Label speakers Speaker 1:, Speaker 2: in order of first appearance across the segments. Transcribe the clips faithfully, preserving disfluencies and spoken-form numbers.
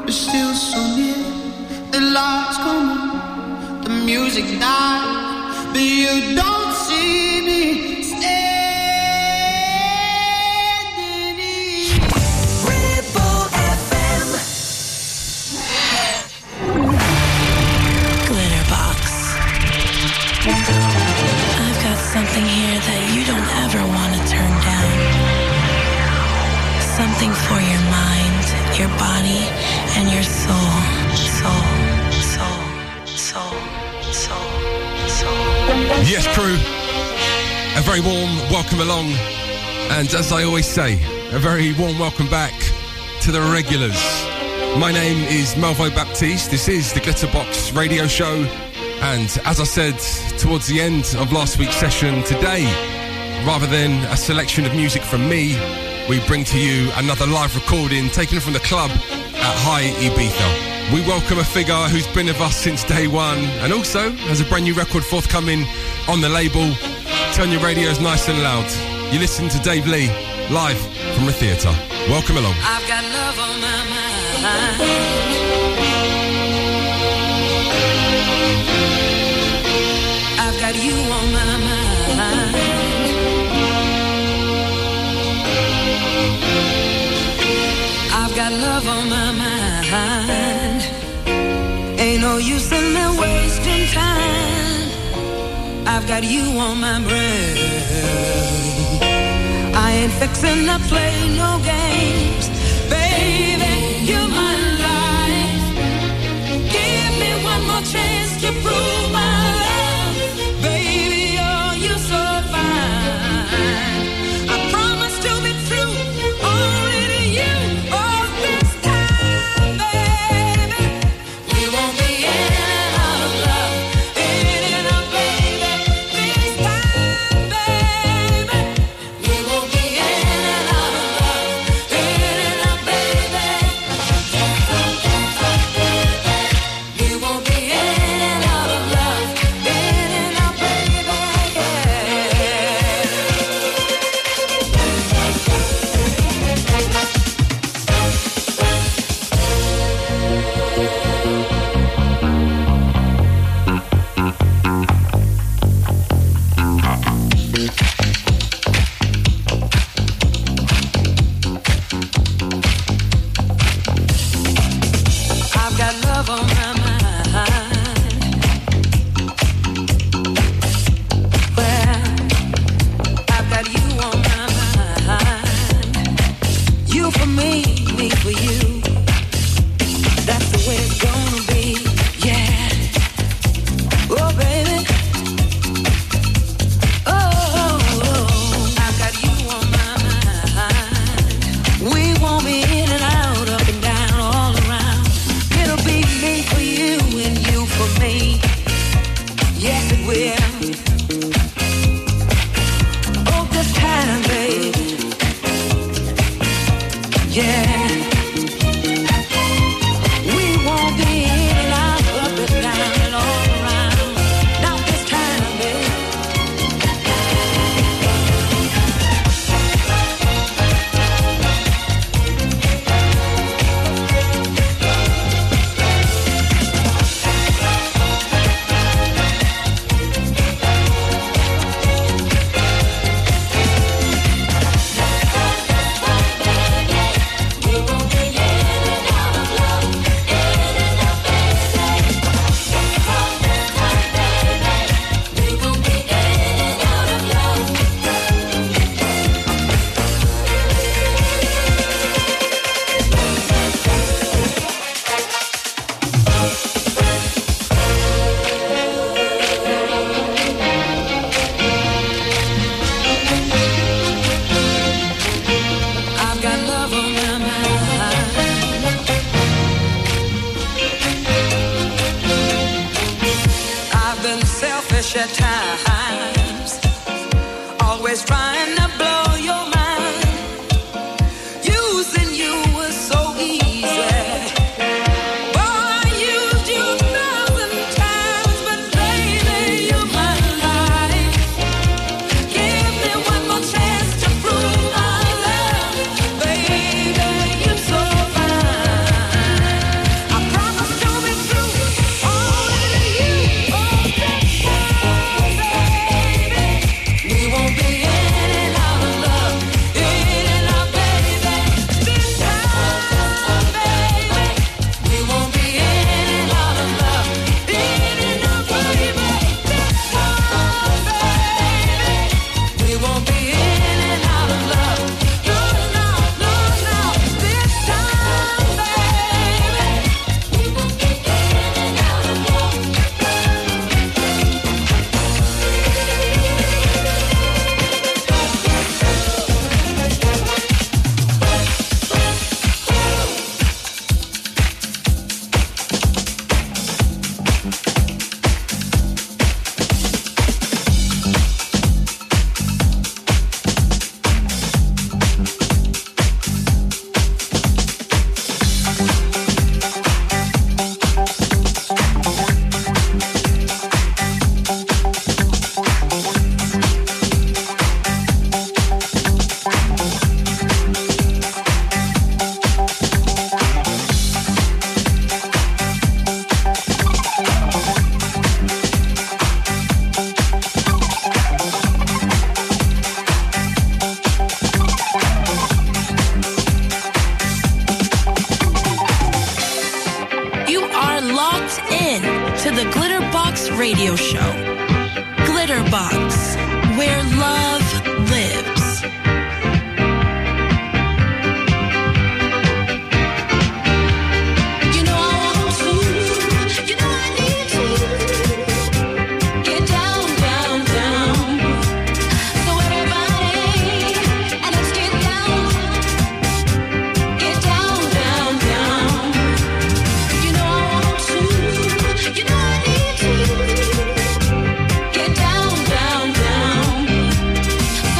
Speaker 1: but still so near. The lights come on, the music dies, but you don't see me standing here. Ripple F M.
Speaker 2: Glitterbox. I've got something here that you don't ever want to turn down. Something for your mind, your body, and your soul. Soul, soul, soul, soul, soul.
Speaker 3: Yes, crew. A very warm welcome along. And as I always say, a very warm welcome back to the regulars. My name is Melvo Baptiste. This is the Glitterbox radio show. And as I said towards the end of last week's session, today, rather than a selection of music from me, we bring to you another live recording taken from the club at High Ibiza. We welcome a figure who's been with us since day one and also has a brand new record forthcoming on the label. Turn your radios nice and loud. You listen to Dave Lee live from the theatre. Welcome along.
Speaker 4: I've got love on my mind. I've got you on my mind. I've got love on my mind. Ain't no use in me wasting time. I've got you on my brain. I ain't fixing to play no games. Baby, you're my life. Give me one more chance to prove my love. Baby, oh, you're so fine. I promise to be true, only to you. Oh, this time, baby, we won't be in and out of love. In and out, baby. This time, baby, we won't be in and out of love. In and out, baby. We won't be in and out of love. In and out, baby. I've got love on my mind. Well, I've got you on my mind. You for me, me for you. That's the way it's gonna be, yeah. Oh, baby. Oh, I've got you on my mind. We won't be in and out, up and down, all around. It'll be me for you and you for me. Yes, it will. Oh, this time, baby. Yeah. We won't be in and out, up and down, and all around. Not this time, baby. I've got love on my mind. I've been selfish at times, always trying to blow your mind. Using you was so easy. Boy, I used you a thousand times, but baby, you're my life. Give me one more chance to prove my love. Baby, you're so fine.
Speaker 2: radio show. Glitterbox, where love lives.
Speaker 4: Get down, down, down.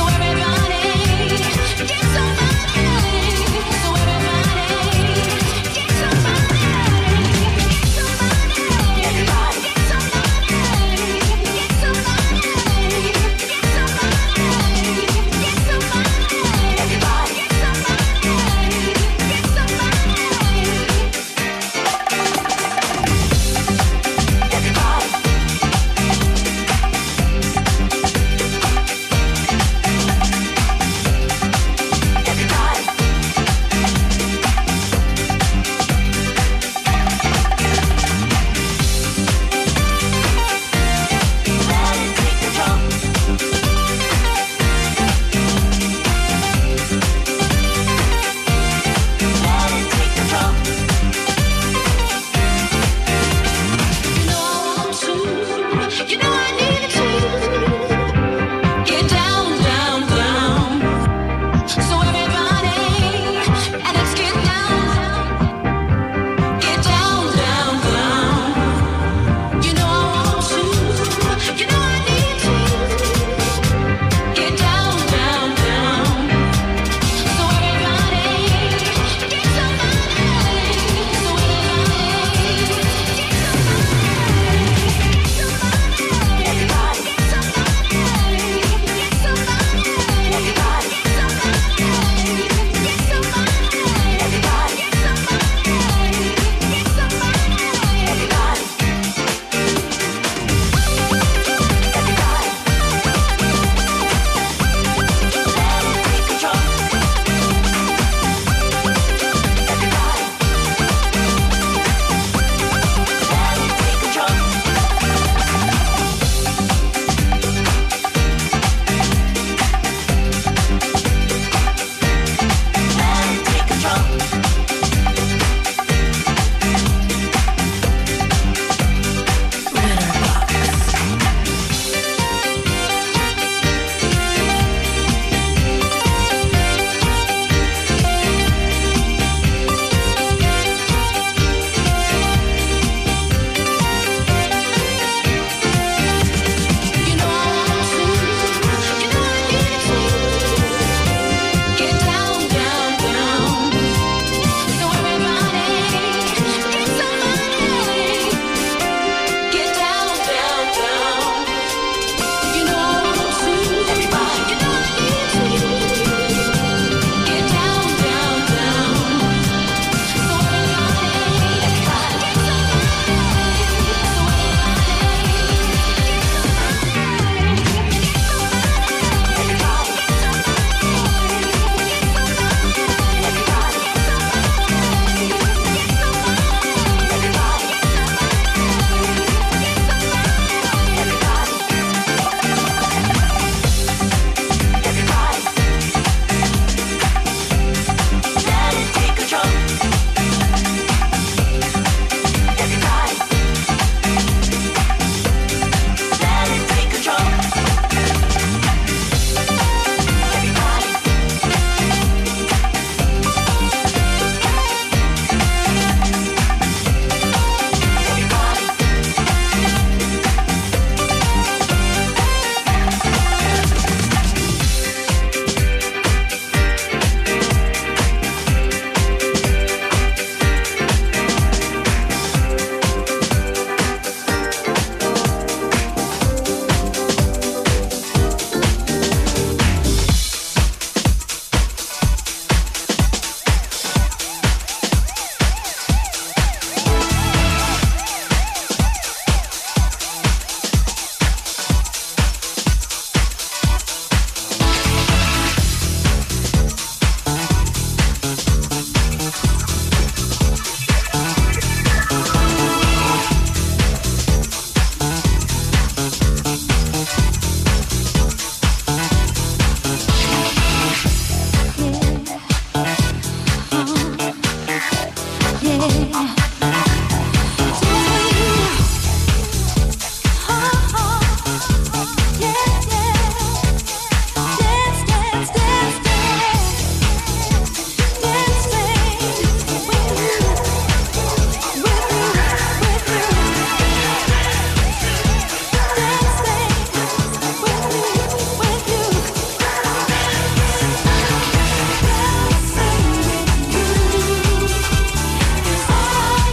Speaker 5: Oh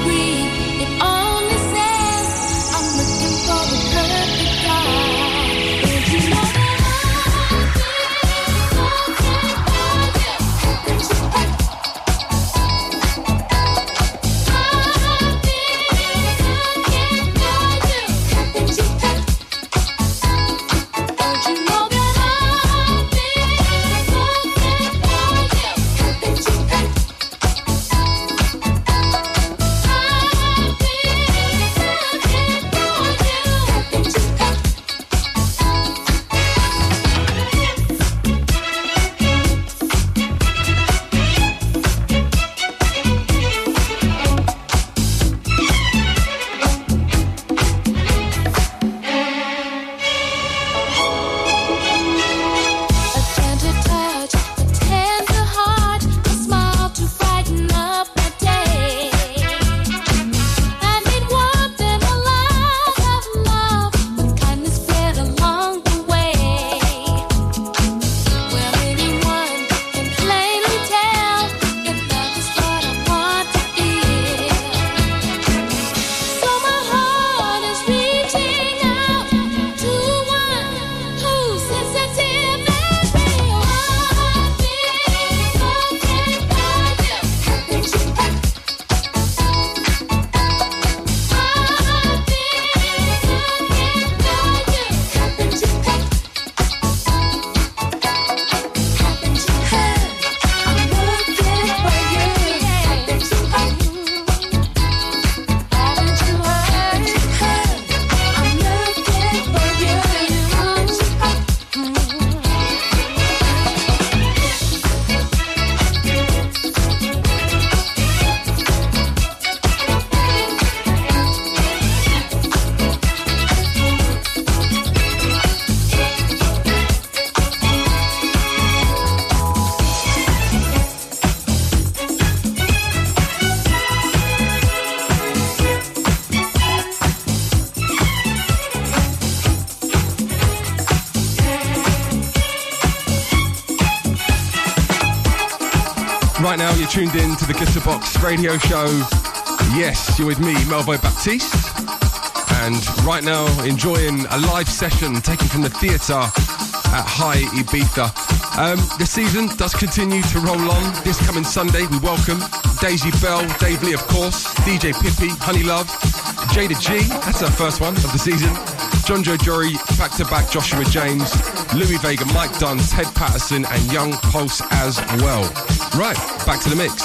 Speaker 3: Right now you're tuned in to the Glitterbox radio show. Yes, you're with me, Melvo Baptiste. And right now enjoying a live session taken from the theatre at High Ibiza. Um, the season does continue to roll on. This coming Sunday we welcome Daisy Bell, Dave Lee of course, D J Pippi, Honey Love, Jada G, that's our first one of the season, John Joe Jory, back-to-back Joshua James, Louis Vega, Mike Dunn, Ted Patterson and Young Pulse as well. Right, back to the mix.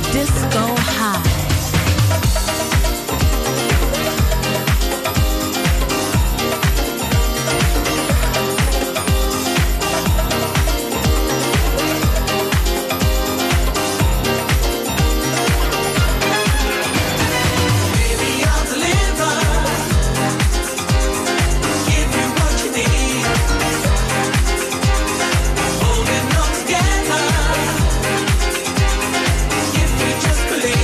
Speaker 2: disco high.
Speaker 5: Holding on together, if you just believe.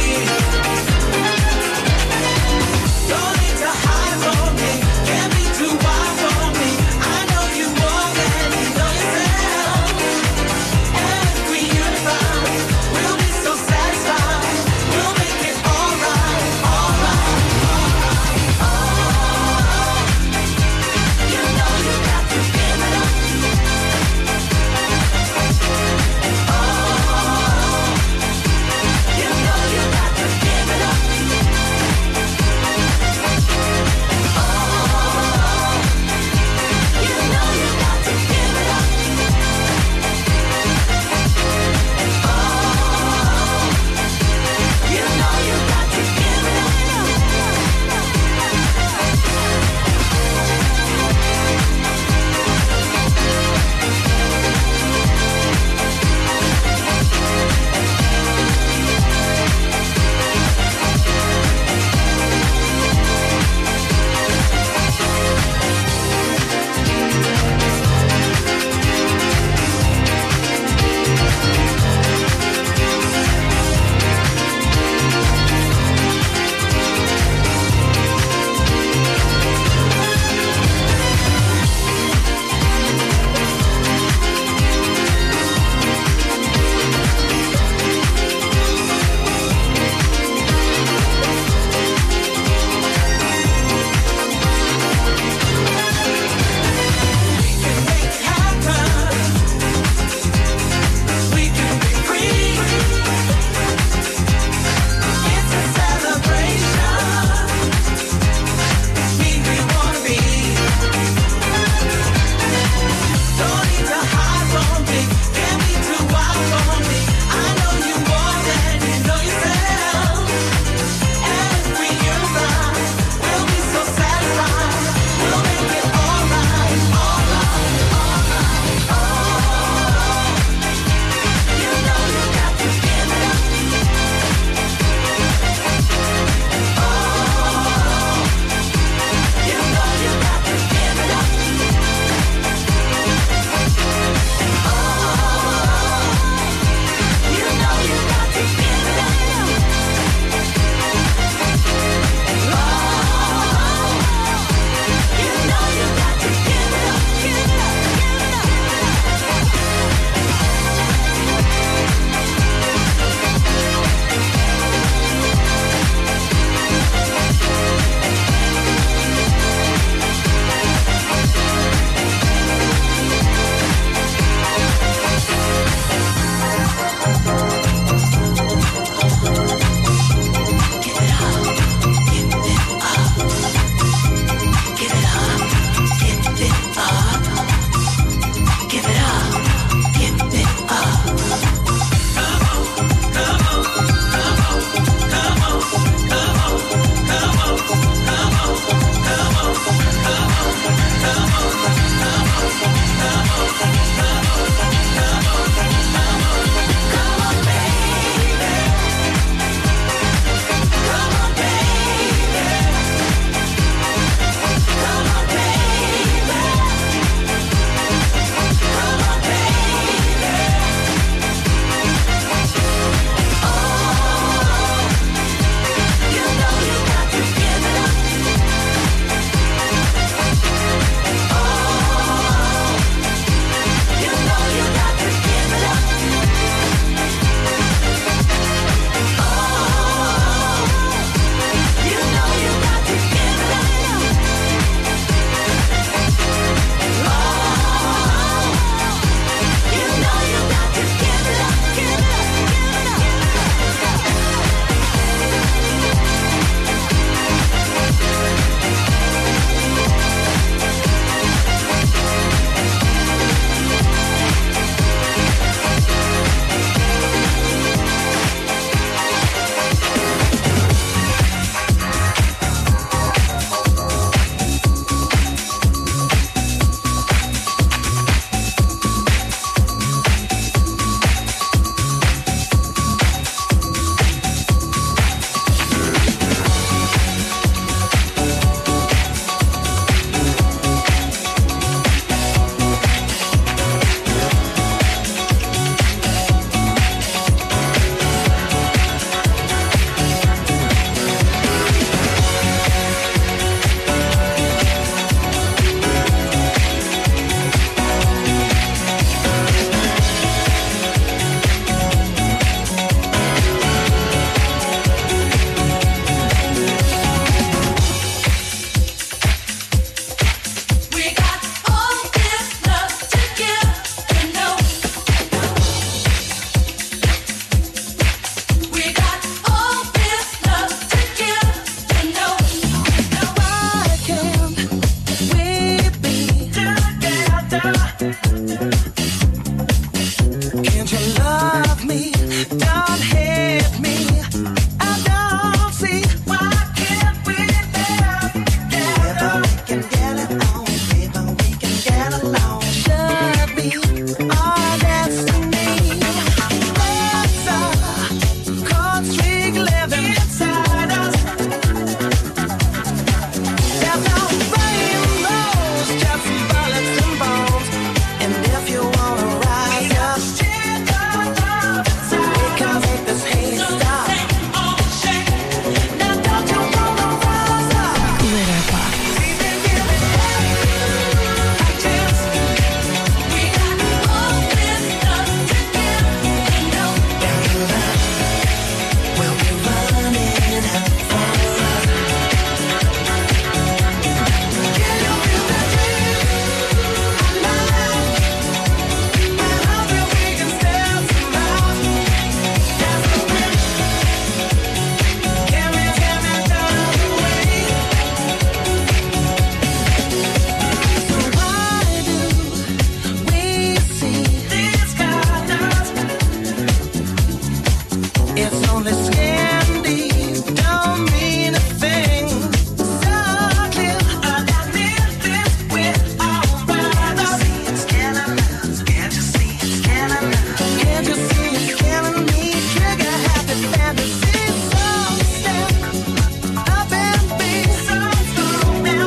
Speaker 1: It's only skin deep, don't mean a thing. So clear, I got this with our brothers. Can't you see it's killing us? Can't you see it's killing us? Can't you see it's killing me? Trigger happy fantasy. So step up and be so strong now.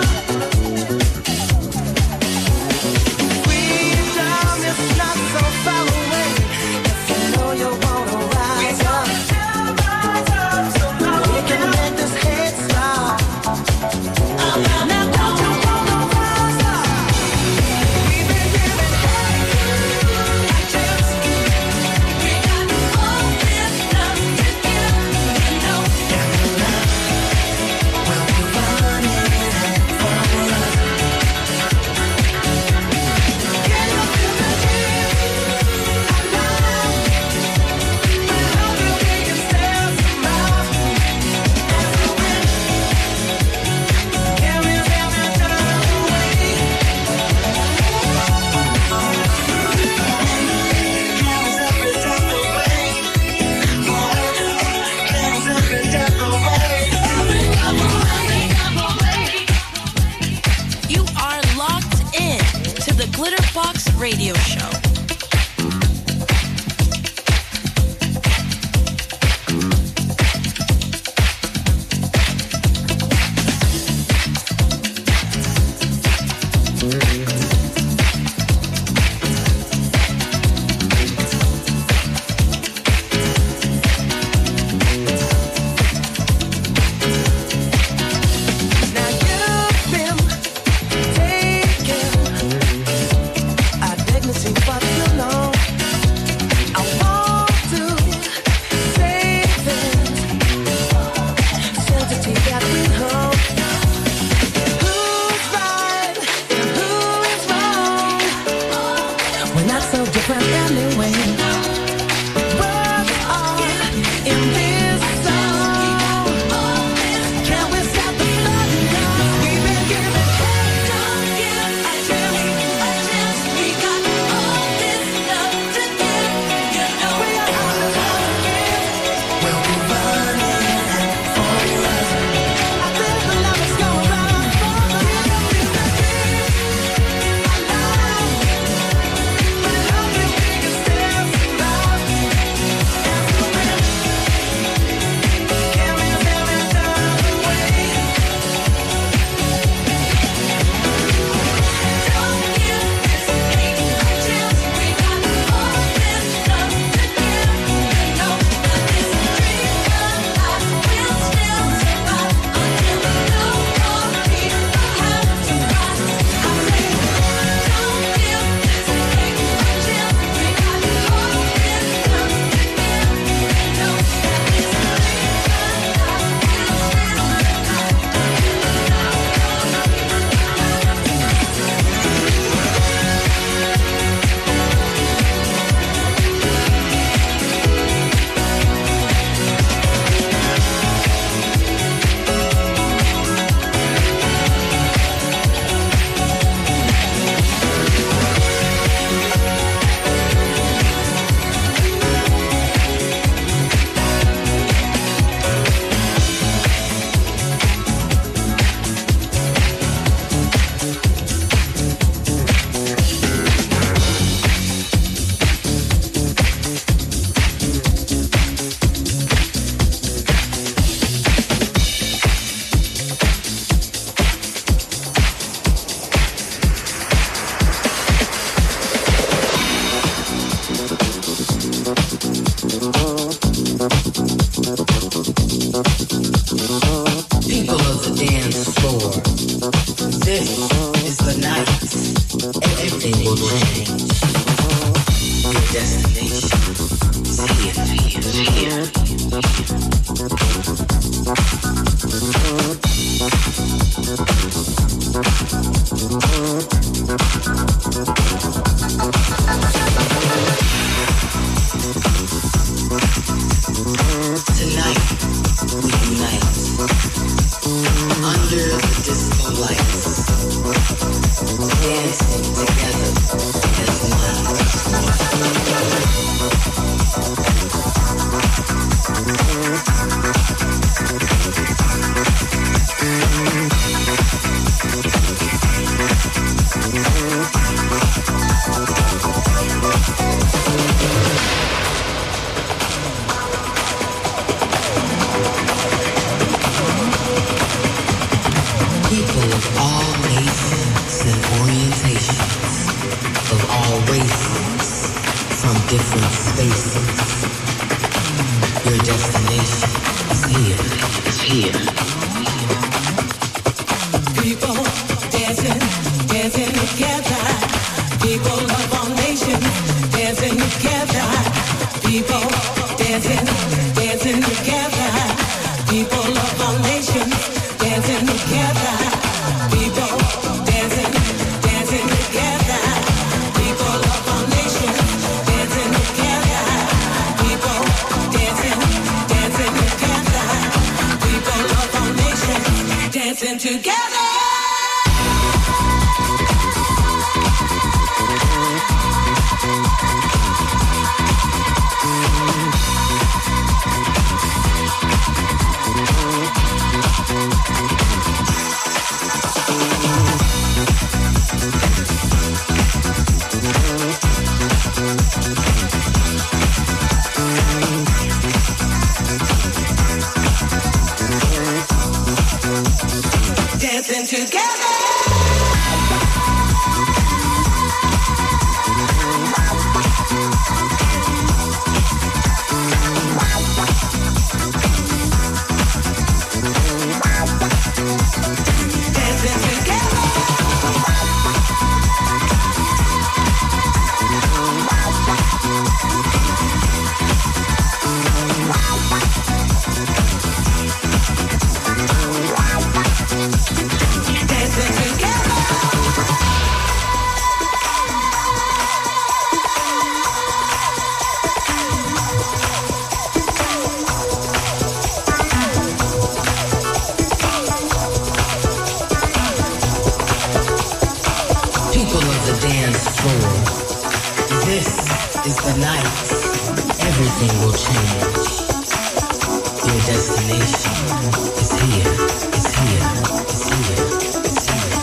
Speaker 1: Freedom is not so far away. If you know you wanna rise up, we can make this head stop. Now don't you wanna rise up? We've been giving hate to just we got all this love to give. You know we'll be running for us. Can you feel the heat? I know. We hope you can stand some more. As the wind carries every turn away. Carries every step away. Carries every step away.
Speaker 2: You are locked in to the Glitterbox Radio Show.
Speaker 1: Now you've been taking our dignity, but you know I want to save it. Sanctity that we hold. Who's right and who is wrong? We're not so different anyway. Both are in this song. Can we stop the thunder? We've been giving hate.
Speaker 4: Don't give a chance, a chance. We got all this love to give. You know
Speaker 1: We are on the line again. We'll be running for us. I feel the love is going round for us. We got this again. I know. We hope you can stand some love. As the wind carries every turn away.
Speaker 4: don't give this hate a chance. We got all this love to give. You know that this dream alive will still survive until the new people have to rise. I say, don't give this hate a chance. We got all this love to give. You know that this dream alive will still survive
Speaker 5: People of the dance floor, this is the night. Everything will change. Your destination is here, here, here. Tonight, we unite under the disco lights, dancing together as one. of all nations and orientations, of all races, from different spaces. Your destination is here, is here.
Speaker 4: People dancing, dancing together. People of all nations dancing together. People dancing, dancing together. People of all nations dancing together. People dancing, dancing together. People of all nations dancing together. People dancing, dancing together. People of all nations dancing together. Dancing together.
Speaker 5: Everything will change. Your destination is here, is here, is here, is here.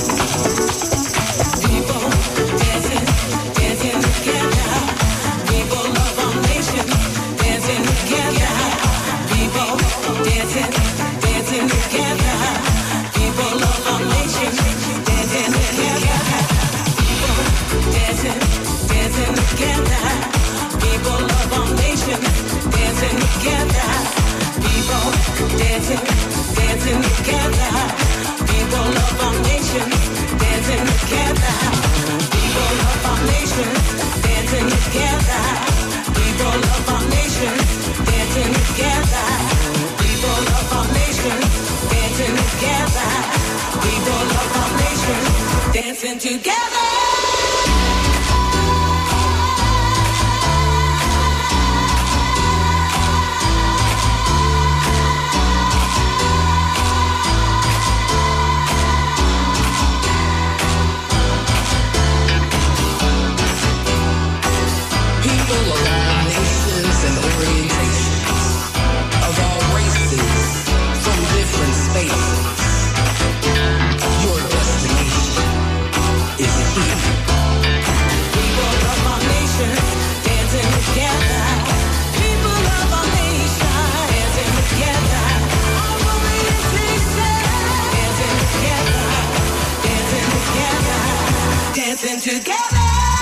Speaker 4: People dancing, dancing together. People of all nations dancing together. People dancing, dancing together. People of all nations dancing together. People dancing, dancing together. People of all nations dancing together. People dancing, dancing together. People of all nations dancing together. People of all nations dancing together. People of all nations dancing together. People of all nations dancing together. People of all nations dancing together. Dancing together.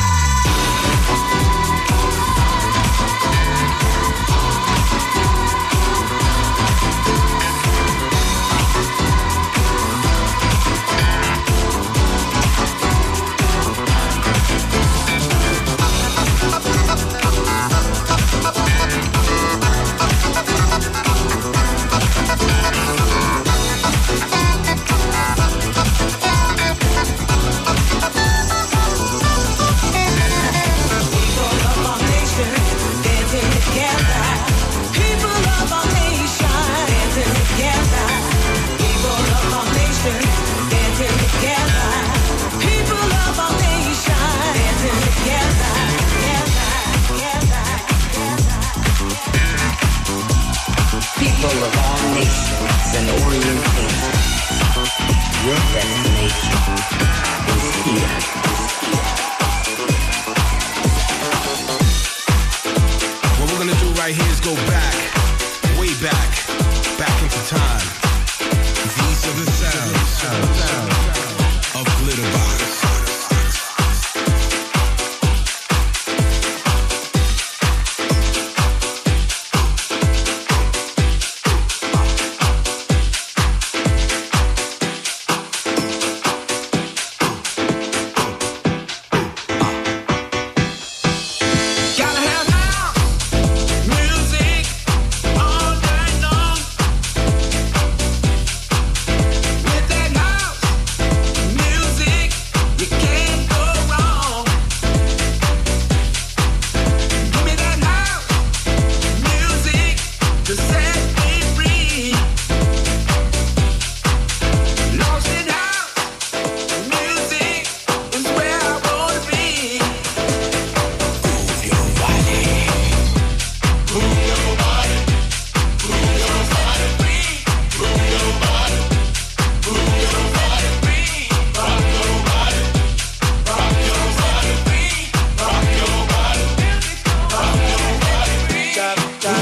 Speaker 5: People of all nations and orientations, your destination is here.
Speaker 6: What we're gonna do right here is go back, way back, back into time. These are the sounds. sounds, sounds.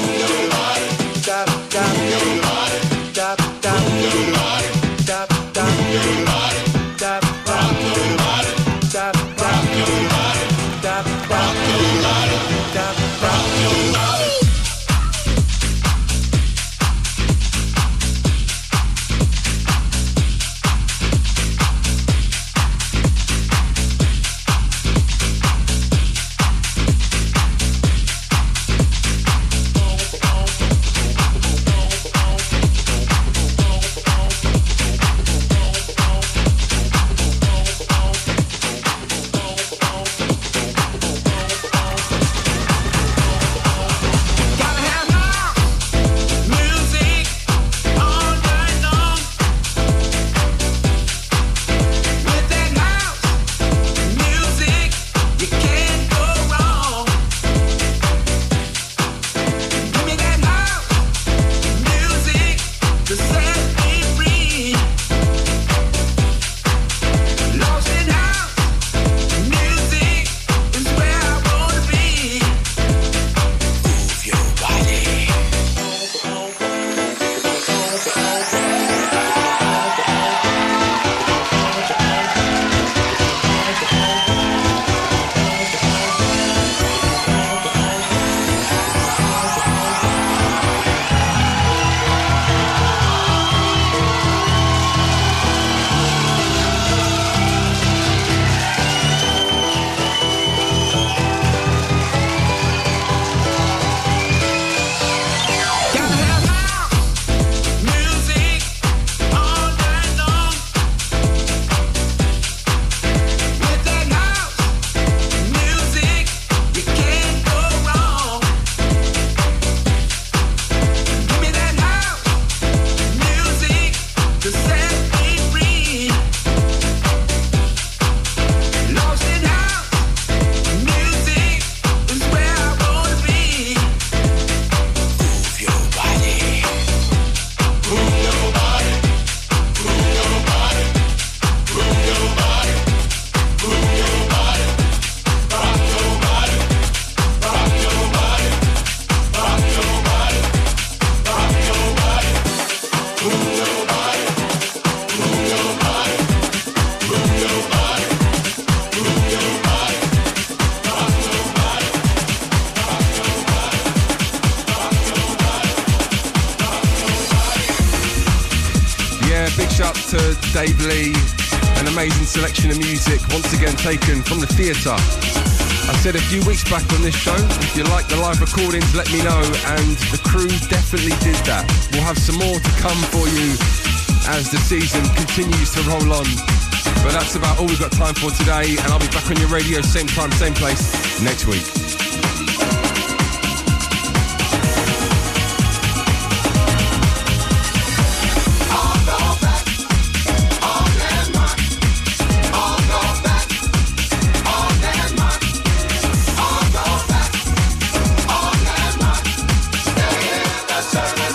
Speaker 3: to Dave Lee, an amazing selection of music, once again taken from the theatre. I said a few weeks back on this show, if you like the live recordings, let me know, and the crew definitely did that. We'll have some more to come for you as the season continues to roll on. But that's about all we've got time for today, and I'll be back on your radio, same time, same place, next week.
Speaker 1: That's